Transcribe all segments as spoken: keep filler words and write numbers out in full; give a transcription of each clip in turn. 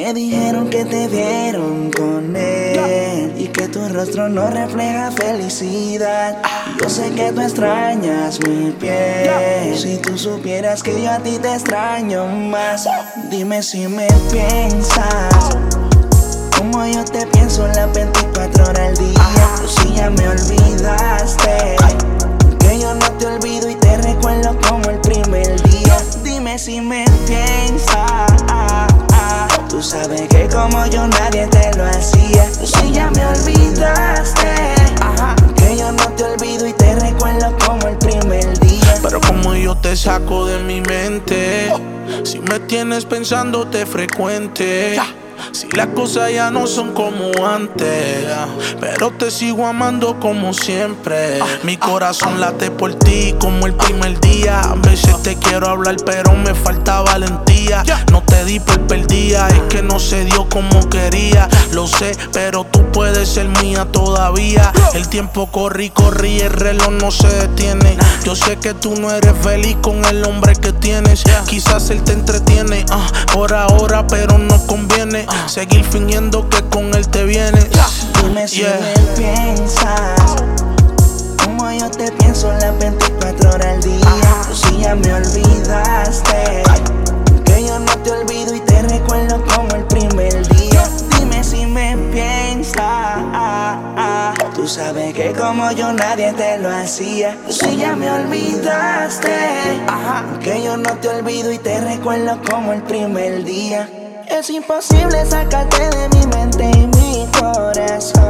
Me dijeron que te vieron con él y que tu rostro no refleja felicidad. Yo sé que tú extrañas mi piel. Si tú supieras que yo a ti te extraño más. Dime si me piensas como yo te pienso las veinticuatro horas al día. Tú si ya me olvidaste, que yo no te olvido y te recuerdo como el primer día. Dime si me piensas. Tú sabes que como yo nadie te lo hacía. Tú si ya me olvidaste, que yo no te olvido y te recuerdo como el primer día. Pero como yo te saco de mi mente, si me tienes pensándote frecuente. Si las cosas ya no son como antes, pero te sigo amando como siempre. Mi corazón late por ti como el primer día. A veces te quiero hablar pero me falta valentía. No te di por perdida, es que no se dio como quería. Lo sé, pero tú puedes ser mía todavía. El tiempo corre y corre y el reloj no se detiene. Yo sé que tú no eres feliz con el hombre que tienes. Quizás él te entretiene uh, por ahora, pero no conviene seguir fingiendo que con él te vienes. Dime si yeah. me piensas como yo te pienso las veinticuatro horas al día. Tú si ya me olvidaste, que yo no te olvido y te recuerdo como el primer día. Dime si me piensas. Tú sabes que como yo nadie te lo hacía. Tú si ya me olvidaste, que yo no te olvido y te recuerdo como el primer día. Es imposible sacarte de mi mente y mi corazón.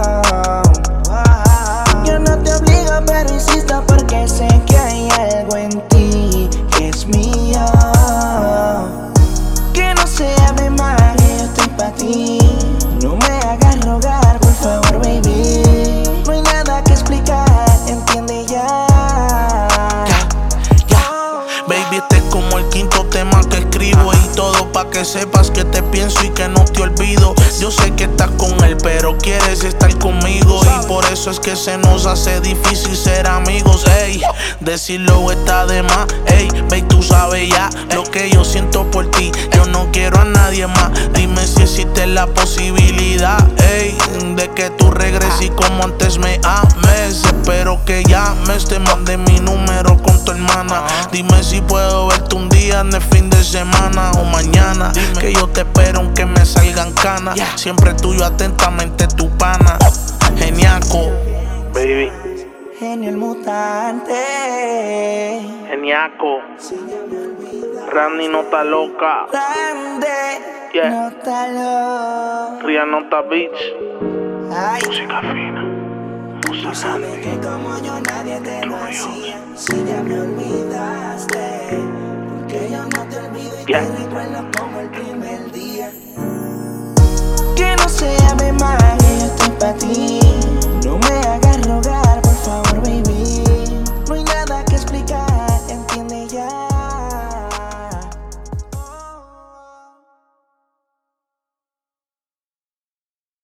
Yo no te obligo, pero insisto porque sé que hay algo en ti que es mío. Que no se llame más, que yo estoy pa' ti. No me hagas rogar, por favor, baby. No hay nada que explicar, entiende ya. Yeah, yeah. Baby, este es como el quinto tema que escribo y todo pa' que sepas que te pienso y que no te olvido. Yo sé que estás con él, pero quieres estar conmigo y por eso es que se nos hace difícil ser amigos. Ey, decirlo está de más. Ey, baby, tú sabes ya lo que yo siento por ti. Yo no quiero a nadie más. Dime si existe la posibilidad, ey, de que tú regreses y como antes me ames. Espero que llames, te mande mi número con tu hermana. Dime si puedo verte un día en el fin de semana o mañana. Dime. Que yo te espero aunque me salgan canas. Yeah. Siempre tuyo atentamente tu pana. Geniaco, baby. Genio el mutante. Geniaco. Randy no está loca. Grande. Yeah. No está loca. Ria Nota Beach. Ay. Música fina. Tú sabes que como yo nadie te lo hacía. Si ya me olvidaste, que yo no te olvido y yeah. te